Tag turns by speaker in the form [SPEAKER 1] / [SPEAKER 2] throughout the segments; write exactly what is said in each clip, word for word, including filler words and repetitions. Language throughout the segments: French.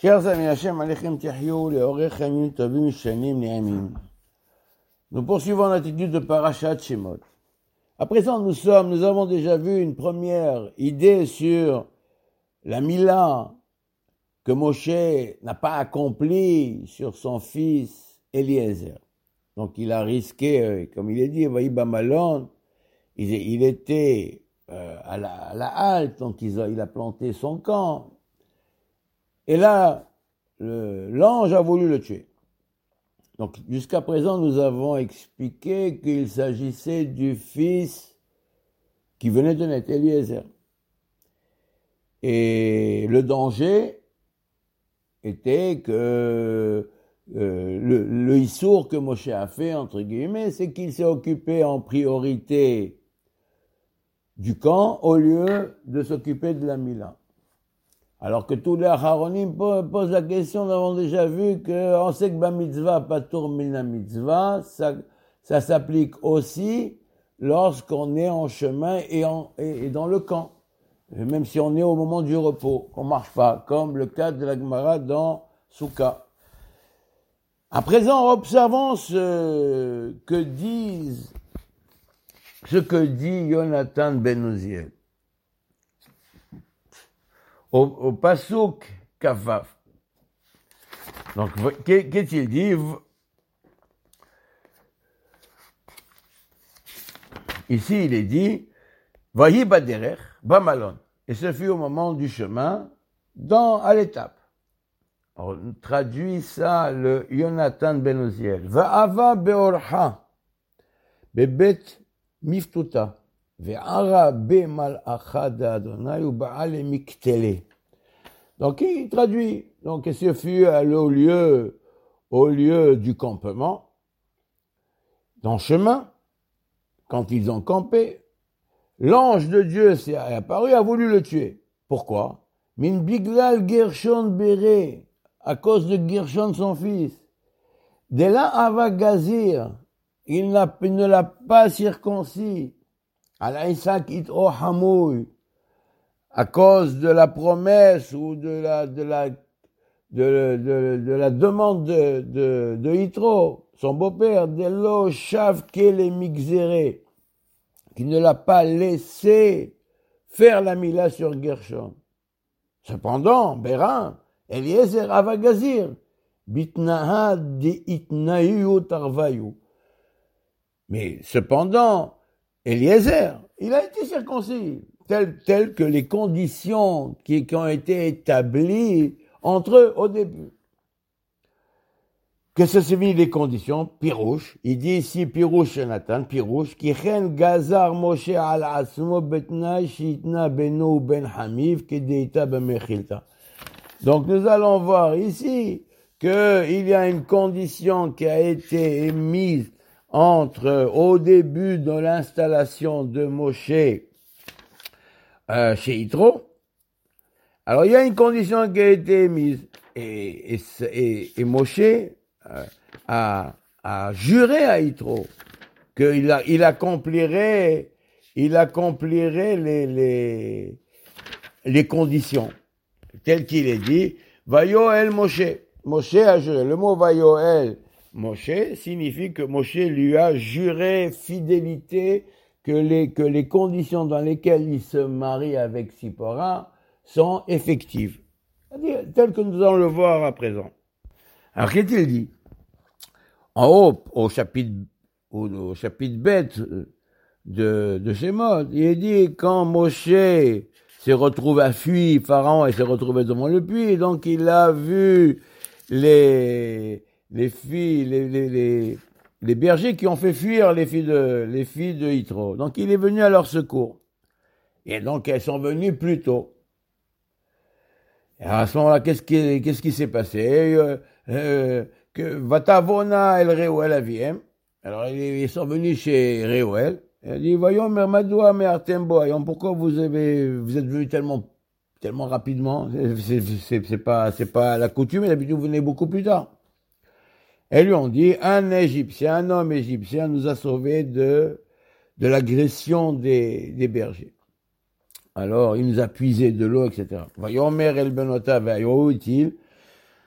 [SPEAKER 1] Chers amis, Hashem Alechem Tihyou, les Orech Hamim Tovim Shanim Ne'amim. Nous poursuivons l'attitude de Parashat Shemot. À présent, nous sommes, nous avons déjà vu une première idée sur la Mila que Moshe n'a pas accomplie sur son fils Eliezer. Donc il a risqué, comme il est dit, Vaïba Malon, il, il était euh, à, la, à la halte, donc il a, il a planté son camp. Et là, le, l'ange a voulu le tuer. Donc, jusqu'à présent, nous avons expliqué qu'il s'agissait du fils qui venait de naître, Eliezer. Et le danger était que euh, le, le issour que Moshe a fait, entre guillemets, c'est qu'il s'est occupé en priorité du camp au lieu de s'occuper de la Mila. Alors que tous les Acharonim posent la question, nous avons déjà vu qu'on sait que ba mitzvah, patour mina mitzvah, ça, ça s'applique aussi lorsqu'on est en chemin et, en, et, et dans le camp. Et même si on est au moment du repos, qu'on marche pas, comme le cas de la Gemara dans Souka. À présent, observons ce que disent, ce que dit Yonatan ben Uziel. Au, au Pasuk Kafaf. Donc, qu'est-il dit? Ici, il est dit, Vahi baderech, bamalon. Et ce fut au moment du chemin, dans, à l'étape. On traduit ça, le Yonatan ben Uziel. Va'ava beorha, bebet miftuta. Donc il traduit, donc ce fut au lieu, au lieu du campement, dans le chemin, quand ils ont campé, l'ange de Dieu s'est apparu, a voulu le tuer. Pourquoi? Min biglal Gershon Béré, à cause de Gershon son fils. De là ava Gazir, il, n'a, il ne l'a pas circoncis. À cause de la promesse ou de la, de la, de, de, de, de la demande de, de, de Yitro, son beau-père, Delo Shavke les Mixéré, qui ne l'a pas laissé faire la Mila sur Gershon. Cependant, Bérin, Eliezer Avagazir, Bitnaha di Itnayu Tarvayu. Mais cependant, Eliezer, il a été circoncis, tel, tel que les conditions qui, qui ont été établies entre eux au début. Que ce sont les conditions? Pirouche, il dit ici Pirouche Nathan, Pirouche, qui chen gazar Moshe al asmo betna shitna beno ben hamiv kedeita bemechilta. Donc nous allons voir ici qu'il y a une condition qui a été émise entre, au début de l'installation de Moshe euh, chez Yitro. Alors, il y a une condition qui a été mise, et, et, et, et Moshe euh, a, a juré à Yitro qu'il a, il accomplirait, il accomplirait les, les, les conditions, telles qu'il est dit, Vayoel Moshe. Moshe a juré. Le mot Vayoel Moshe signifie que Moshe lui a juré fidélité, que les, que les conditions dans lesquelles il se marie avec Sipora sont effectives. C'est-à-dire, tel que nous allons le voir à présent. Alors, qu'est-il dit? En haut, au chapitre, au, au chapitre bête de, de Shemot, il est dit, quand Moshe s'est retrouvé à fuir Pharaon et s'est retrouvé devant le puits, donc il a vu les, les filles, les, les, les, les bergers qui ont fait fuir les filles de, les filles de Yitro. Donc, il est venu à leur secours. Et donc, elles sont venues plus tôt. Et à ce moment-là, qu'est-ce qui, qu'est-ce qui s'est passé? Euh, euh, que Vatavona el Reuel aviem. Alors, ils sont venus chez Reuel. Il a dit, voyons, Mermadoua, Mertembo, voyons, pourquoi vous avez, vous êtes venus tellement, tellement rapidement? C'est, c'est, c'est pas, c'est pas la coutume, d'habitude, vous venez beaucoup plus tard. Et lui ont dit, un Égyptien, un homme égyptien nous a sauvés de, de l'agression des, des bergers. Alors, il nous a puisé de l'eau, et cetera. Voyons, Mer el Benota, voyons, où est-il?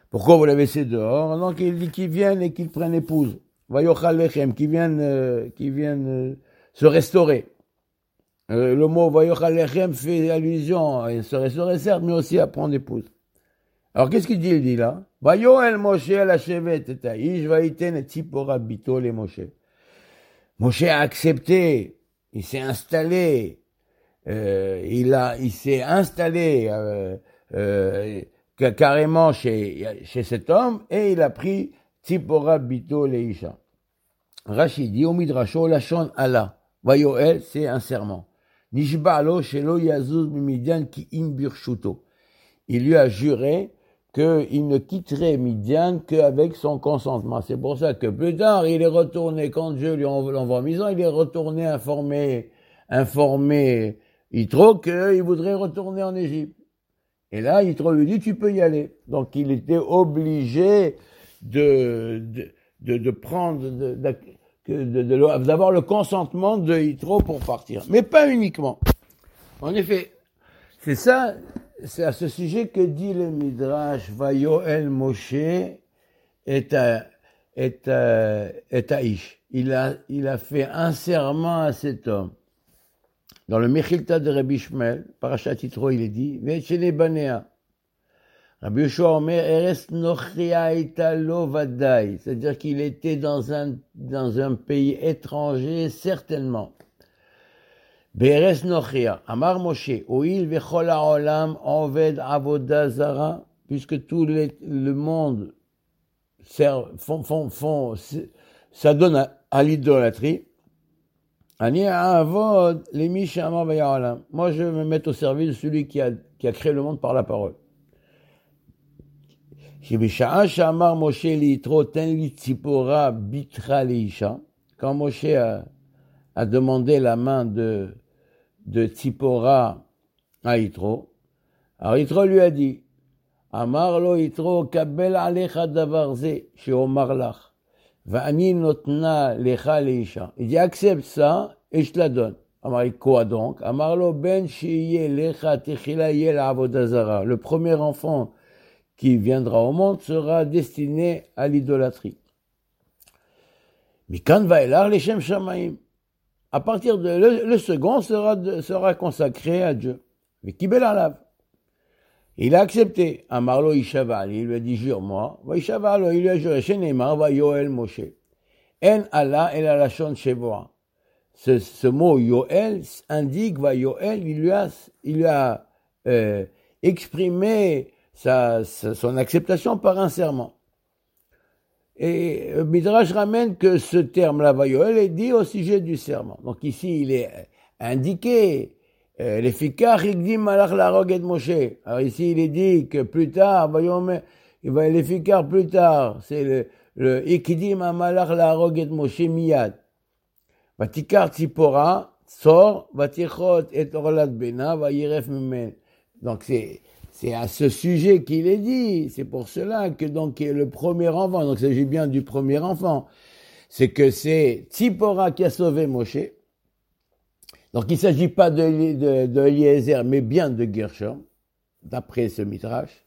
[SPEAKER 1] Pourquoi vous l'avez laissé dehors? Donc il dit qu'ils viennent et qu'ils prennent épouse. Vayochal lechem, qu'ils viennent, euh, qu'ils viennent euh, se restaurer. Euh, le mot Vayochal lechem fait allusion à se restaurer, certes, mais aussi à prendre épouse. Alors qu'est-ce qu'il dit, il dit là? Vayoel Moshe la shevet et aish vaiten et tzipora bito le Moshe. Moshe a accepté, il s'est installé, euh, il a, il s'est installé euh, euh, carrément chez, chez cet homme et il a pris Tzipora bito leisha. Rashi dit au midrasho lashon Allah. Vayoel, c'est un serment. Nishba lo shelo yazuz bimidian ki im birshuto. Il lui a juré qu'il ne quitterait Midian qu'avec son consentement. C'est pour ça que plus tard, il est retourné, quand Dieu lui envoie en maison, il est retourné informer, informer Yitro qu'il voudrait retourner en Égypte. Et là, Yitro lui dit, tu peux y aller. Donc, il était obligé de, de, de, de prendre, de, de, de, de, d'avoir le consentement de Yitro pour partir. Mais pas uniquement. En effet, c'est ça, c'est à ce sujet que dit le Midrash, Vayoel Moshe est à, est à, est à Ish. Il a, il a fait un serment à cet homme. Dans le Mechilta de Rabbi Shmuel, Parashat Yitro, il est dit, Ve'etchene banea. Rabbi Yoshua Omer, Eres nochria italo vadai. C'est-à-dire qu'il était dans un, dans un pays étranger, certainement. Be'eres nochria. Amar Moshe, Oil vechol ha'olam oved avoda zara, puisque tout les, le monde sert, font, font, font, s'adonne à, à l'idolâtrie. Ani avod lemi she'amar vaya'olam. Moi, je vais me mettre au service de celui qui a, qui a créé le monde par la parole. Shebisha'a she'amar Moshe li'itro ten li tzipora bitra leisha. Quand Moshe a, a demandé la main de, de Tzipora à Yitro, alors Yitro lui a dit, Amar lo Yitro kabel alecha davar ze she'omar lach. Va'ani notna lecha leisha. Il dit, accepte ça et je te la donne. Amar, quoi donc? Amar lo ben she'ye lecha techila ye l'avoda zara. Le premier enfant qui viendra au monde sera destiné à l'idolâtrie. Mikan vaelar leshem shamayim. À partir de, le, le second sera, de, sera consacré à Dieu. Mais kibel alav. Il a accepté. Amarlo Ishaval, il lui a dit, jure-moi. Va Ishaval, il lui a juré, Shenemar, va Yoel Moshe. En Allah el alashon shevoa. Ce, ce mot Yoel indique, va Yoel, il lui a, il lui a euh, exprimé sa, sa, son acceptation par un serment. Et euh, Midrash ramène que ce terme-là, va Yoel, est dit au sujet du serment. Donc ici, il est indiqué, les fikar ikdim malach larog et Moshe. Alors ici, il est dit que plus tard, il va les fikar plus tard, c'est le, le ikdim malach larog et Moshe miyad. Vatikar tzipora, sort, vatichot et orlat bena, va yiref mimen. Donc c'est, c'est à ce sujet qu'il est dit. C'est pour cela que donc le premier enfant, donc il s'agit bien du premier enfant, c'est que c'est Tzipora qui a sauvé Moshe. Donc il ne s'agit pas de, de, de Eliezer, mais bien de Gershom, d'après ce Midrash,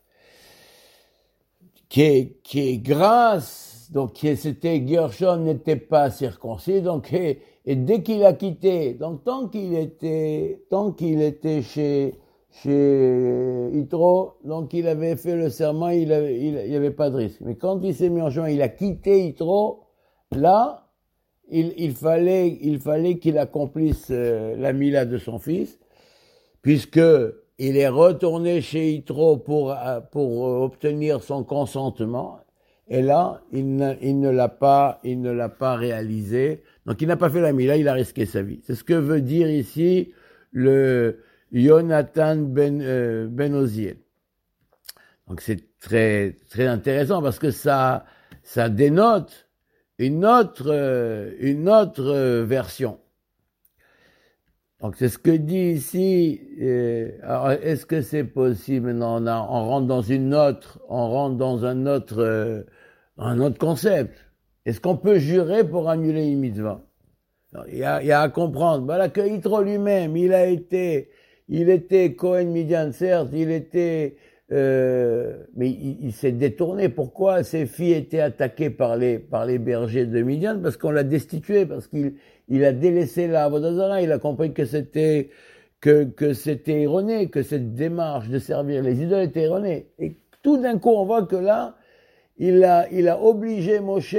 [SPEAKER 1] qui est, qui est grâce, donc qui c'était Gershom n'était pas circoncis, donc et, et dès qu'il a quitté, donc tant qu'il était, tant qu'il était chez chez Yitro, donc il avait fait le serment, il avait, il, il y avait pas de risque. Mais quand il s'est mis en chemin, il a quitté Yitro, là. Il, il fallait, il fallait qu'il accomplisse euh, la mila de son fils, puisque il est retourné chez Yitro pour pour obtenir son consentement, et là il ne, il ne l'a pas, il ne l'a pas réalisé. Donc il n'a pas fait la mila, il a risqué sa vie. C'est ce que veut dire ici le Yonatan ben euh, ben Oziel. Donc c'est très très intéressant parce que ça ça dénote une autre, une autre version. Donc c'est ce que dit ici. Euh, alors est-ce que c'est possible maintenant? On, a, on rentre dans une autre, on rentre dans un autre, euh, un autre concept. Est-ce qu'on peut jurer pour annuler une mitzvah? Alors, il y a, il y a à comprendre. Voilà que Yitro lui-même, il a été, il était Cohen Midian, certes, il était euh, mais il, il s'est détourné. Pourquoi ses filles étaient attaquées par les, par les bergers de Midian? Parce qu'on l'a destitué, parce qu'il il a délaissé la Avodah Zarah, il a compris que c'était, que, que c'était erroné, que cette démarche de servir les idoles était erronée. Et tout d'un coup, on voit que là, il a, il a obligé Moshe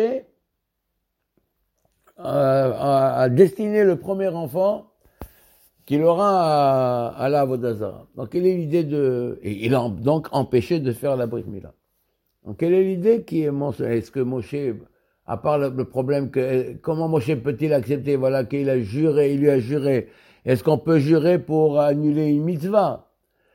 [SPEAKER 1] à, à, à destiner le premier enfant qu'il aura à, à la Avodah Zarah. Donc, quelle est l'idée de... Et il a donc empêché de faire la Brit Mila. Donc, quelle est l'idée qui est mentionnée? Est-ce que Moshe, à part le, le problème que... Comment Moshe peut-il accepter? Voilà, qu'il a juré, il lui a juré. Est-ce qu'on peut jurer pour annuler une mitzvah?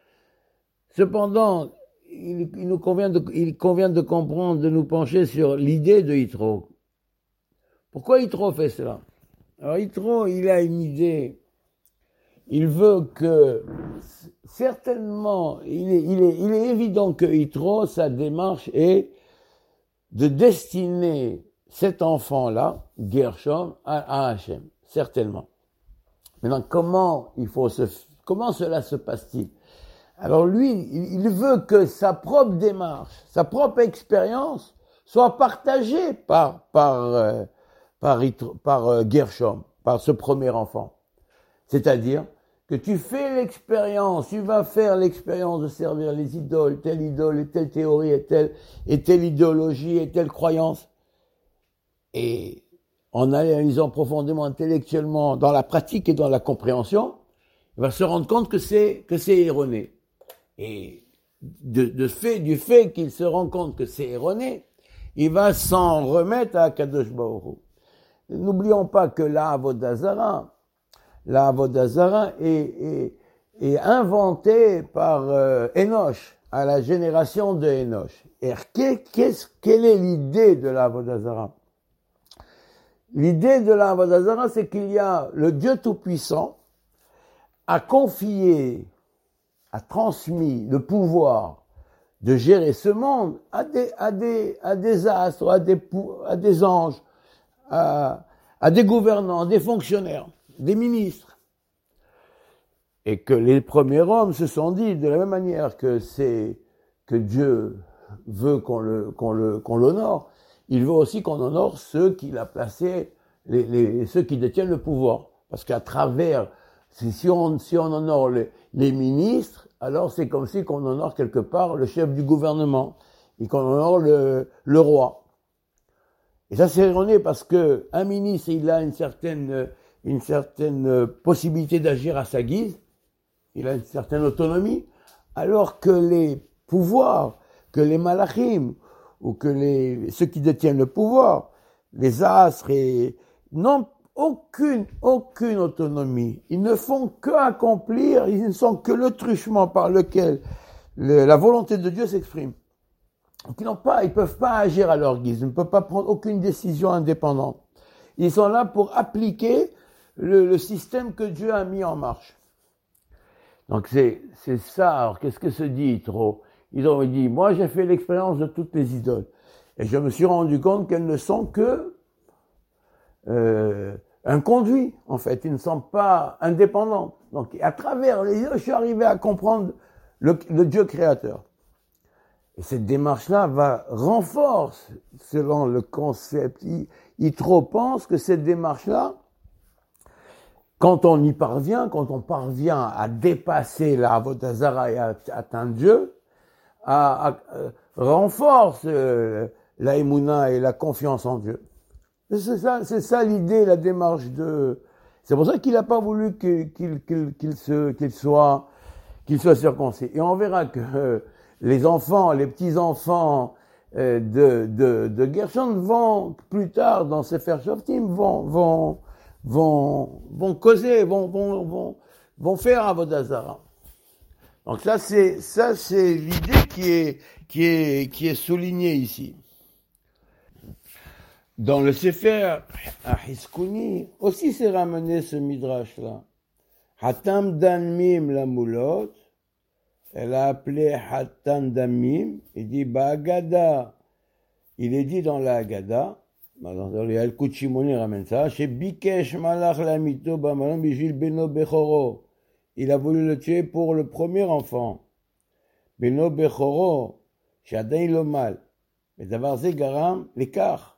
[SPEAKER 1] Cependant, il, il nous convient de, il convient de comprendre, de nous pencher sur l'idée de Yitro. Pourquoi Yitro fait cela? Alors, Yitro, il a une idée... Il veut que, certainement, il est, il est, il est évident que Yitro, sa démarche est de destiner cet enfant-là, Gershom, à, à Hachem, certainement. Maintenant, comment il faut se, comment cela se passe-t-il? Alors lui, il, il veut que sa propre démarche, sa propre expérience soit partagée par, par, euh, par, Yitro, par euh, Gershom, par ce premier enfant. C'est-à-dire que tu fais l'expérience, tu vas faire l'expérience de servir les idoles, telle idole, et telle théorie, et telle, et telle idéologie, et telle croyance. Et en analysant profondément, intellectuellement, dans la pratique et dans la compréhension, il va se rendre compte que c'est, que c'est erroné. Et de, de fait, du fait qu'il se rend compte que c'est erroné, il va s'en remettre à Kadosh Baruch Hu. N'oublions pas que la Avodah Zarah, la Avodah Zarah est, est, est inventée par euh, Enoch, à la génération de Enoch. Et qu'est-ce, quelle est l'idée de la Avodah Zarah? L'idée de la Avodah Zarah, c'est qu'il y a le Dieu Tout-Puissant a confié, a transmis le pouvoir de gérer ce monde à des, à des, à des astres, à des, à des anges, à, à des gouvernants, des fonctionnaires, des ministres. Et que les premiers hommes se sont dit, de la même manière que c'est, que Dieu veut qu'on le, qu'on le, qu'on l'honore, il veut aussi qu'on honore ceux qu'il a placés, les, les, ceux qui détiennent le pouvoir. Parce qu'à travers, si on, si on honore les, les ministres, alors c'est comme si qu'on honore quelque part le chef du gouvernement, et qu'on honore le, le roi. Et ça c'est erroné parce que un ministre, il a une certaine, une certaine possibilité d'agir à sa guise, il a une certaine autonomie, alors que les pouvoirs, que les malachim, ou que les, ceux qui détiennent le pouvoir, les astres, et, n'ont aucune, aucune autonomie. Ils ne font que accomplir, ils ne sont que le truchement par lequel le, la volonté de Dieu s'exprime. Donc ils n'ont pas, ils peuvent pas agir à leur guise, ils ne peuvent pas prendre aucune décision indépendante. Ils sont là pour appliquer le, le système que Dieu a mis en marche. Donc c'est, c'est ça. Alors qu'est-ce que se dit Yitro? Ils ont dit, moi j'ai fait l'expérience de toutes les idoles. Et je me suis rendu compte qu'elles ne sont que euh, un conduit, en fait. Ils ne sont pas indépendantes. Donc à travers les idoles, je suis arrivé à comprendre le, le Dieu créateur. Et cette démarche-là va renforcer, selon le concept. Yitro pense que cette démarche-là, quand on y parvient, quand on parvient à dépasser la Avodah Zarah et à atteindre Dieu, à, à, à, renforce euh, la émouna et la confiance en Dieu. C'est ça, c'est ça l'idée, la démarche de. C'est pour ça qu'il n'a pas voulu qu'il, qu'il, qu'il, qu'il, se, qu'il soit, qu'il soit circoncis. Et on verra que euh, les enfants, les petits enfants euh, de, de, de Gershon vont plus tard dans Sefer Shoftim vont, vont, vont, vont causer, vont, vont, vont, vont faire Avodah Zarah. Donc ça c'est ça c'est l'idée qui est qui est qui est soulignée ici. Dans le Sefer Hiskouni aussi c'est ramené ce midrash là. Hatam damim la moulot, elle a appelé Hatam damim, il dit Bagada, il est dit dans la Haggadah, dans le Yalkut Shimoni ramène ça, chez Bikesh malach la mito bamalon bijil beno bechoro. Il a voulu le tuer pour le premier enfant. beno bechoro, שעדיין לא mal. ודבר זה גרם לכך.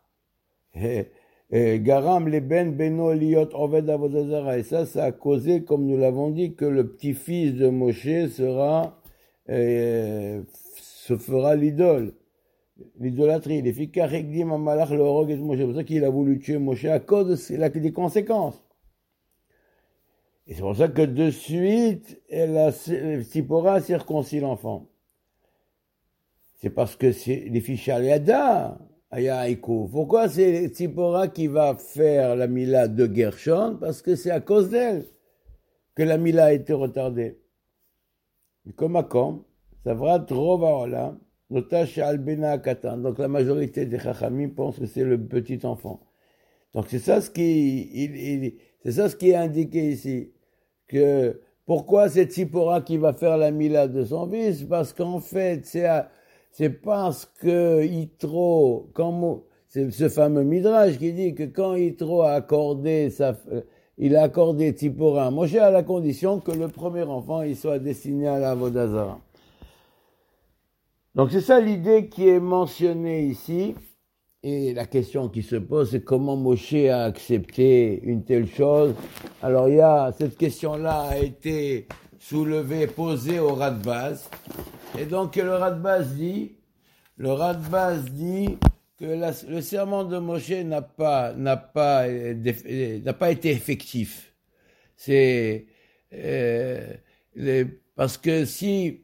[SPEAKER 1] גרם לבן בנו להיות עובד עבודה זרה. Et ça, ça a causé, comme nous l'avons dit, que le petit-fils de Moshe sera, euh, se fera l'idole. L'idolâtrie. Les filles karikdim amalach le horog et Moshe. C'est pour ça qu'il a voulu tuer Moshe à cause de c'est des conséquences. Et c'est pour ça que de suite, la Tzipora circoncis l'enfant. C'est parce que c'est les filles Shaliada, Ayaïko. Pourquoi c'est Tzipora qui va faire la Mila de Gershon? Parce que c'est à cause d'elle que la Mila a été retardée. Comme à comme, ça va trop là. Notash al-Bena Katan. Donc la majorité des Chachamim pensent que c'est le petit enfant. Donc c'est ça ce qui, il, il, c'est ça ce qui est indiqué ici. Que pourquoi c'est Tzipora qui va faire la Mila de son fils? Parce qu'en fait, c'est, à, c'est parce que Yitro, quand, c'est ce fameux Midrash qui dit que quand Yitro a accordé sa, il a accordé Tzipora à Moshe à la condition que le premier enfant il soit destiné à la Avodah Zara. Donc c'est ça l'idée qui est mentionnée ici, et la question qui se pose, c'est comment Moshe a accepté une telle chose. Alors il y a, cette question-là a été soulevée, posée au Radbaz, et donc le Radbaz dit, le Radbaz dit que la, le serment de Moshe n'a pas, n'a pas, n'a pas été effectif. C'est, euh, les, parce que si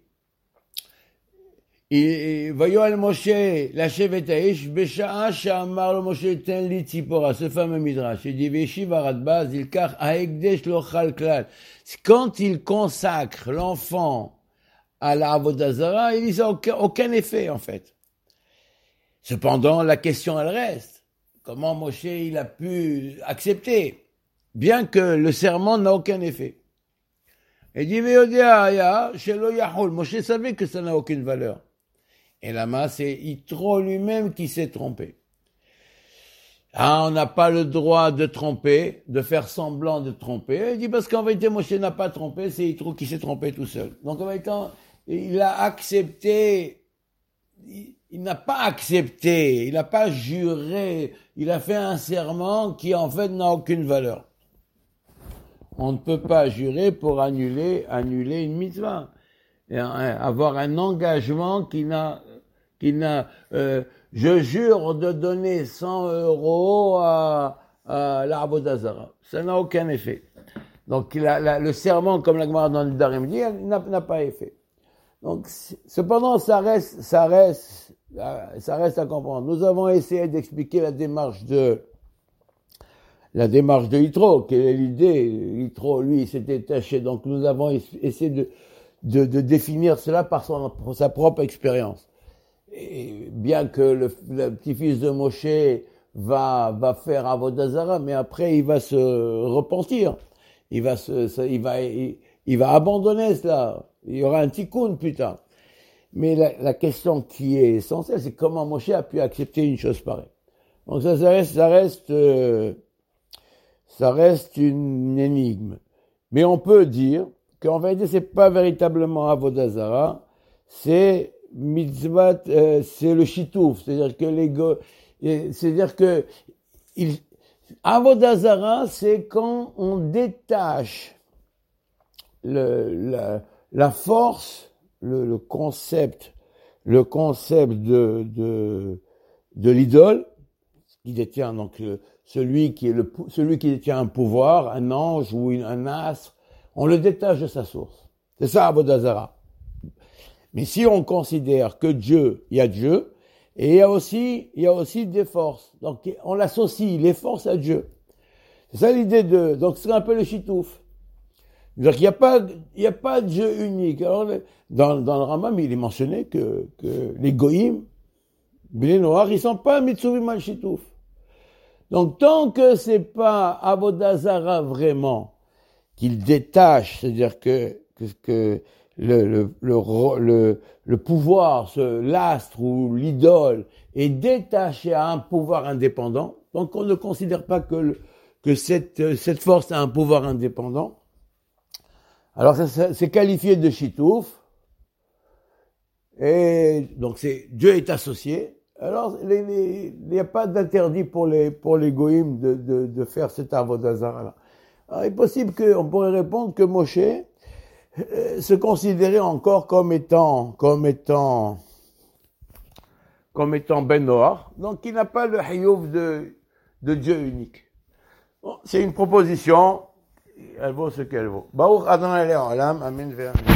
[SPEAKER 1] ויואל משה לשב את האיש בשעה שאמר לו משה תן לי ציפורה, ce fameux midrash, il dit וישיב הרדב"ז ילקח ההקדש לא חל כלל. Quand il consacre l'enfant à la avodah zara, il dit ça aucun, aucun effet en fait. Cependant la question elle reste, comment Moshe il a pu accepter bien que le serment n'a aucun effet. Il dit ויודע שלא יחול, Moshe savait que ça n'a aucune valeur. Et là-bas, c'est Yitro lui-même qui s'est trompé. Ah, on n'a pas le droit de tromper, de faire semblant de tromper. Il dit parce qu'en vérité, Moshe n'a pas trompé, c'est Yitro qui s'est trompé tout seul. Donc en même temps, il a accepté, il, il n'a pas accepté, il n'a pas juré, il a fait un serment qui en fait n'a aucune valeur. On ne peut pas jurer pour annuler, annuler une mitzvah. Et avoir un engagement qui n'a, qui n'a, euh, je jure de donner cent euros à, à la avodah zara. Ça n'a aucun effet. Donc la, la, le serment, comme la Gemara dans le Darim dit, n'a, n'a pas effet. Donc cependant, ça reste, ça reste, ça reste à comprendre. Nous avons essayé d'expliquer la démarche de la démarche de Yitro, quelle est l'idée. Yitro, lui, s'est détaché. Donc nous avons essayé de De, de définir cela par, son, par sa propre expérience. Et bien que le, le petit-fils de Moshe va, va faire avodah zara, mais après il va se repentir. Il va se, il va, il, il va abandonner cela. Il y aura un tikkun plus tard. Mais la, la question qui est essentielle, c'est comment Moshe a pu accepter une chose pareille. Donc ça, ça reste, ça reste, euh, ça reste une énigme. Mais on peut dire qu'en vérité, c'est pas véritablement avodah zara, c'est mitzvah, euh, c'est le shitouf, c'est-à-dire que les go, c'est-à-dire que il, avodah zara, c'est quand on détache le, la, la force, le, le concept, le concept de de de l'idole qui détient donc celui qui est le celui qui détient un pouvoir, un ange ou une, un astre. On le détache de sa source. C'est ça, avodah zara. Mais si on considère que Dieu, il y a Dieu, et il y a aussi, il y a aussi des forces. Donc, on l'associe, les forces à Dieu. C'est ça l'idée de, donc c'est un peu le chitouf. Donc, il n'y a pas, il n'y a pas de Dieu unique. Alors, dans, dans le Rambam, il est mentionné que, que les goïms, les noirs, ils sont pas mitsuvim al chitouf. Donc, tant que c'est pas avodah zara vraiment, qu'il détache, c'est-à-dire que, que, que le, le, le, le, le pouvoir, ce, l'astre ou l'idole est détaché à un pouvoir indépendant, donc on ne considère pas que, le, que cette, cette force a un pouvoir indépendant. Alors ça, ça c'est qualifié de chitouf, Et donc c'est Dieu est associé. Alors il n'y a pas d'interdit pour les pour les goïms de de de faire cet avodah zara là. Alors, il est possible qu'on pourrait répondre que Moshe euh, se considérait encore comme étant comme étant comme étant Ben Noach, donc il n'a pas le hayouv de de Dieu unique. Bon, c'est une proposition, elle vaut ce qu'elle vaut. Baruch Adonai Le'olam, amen ve'amen.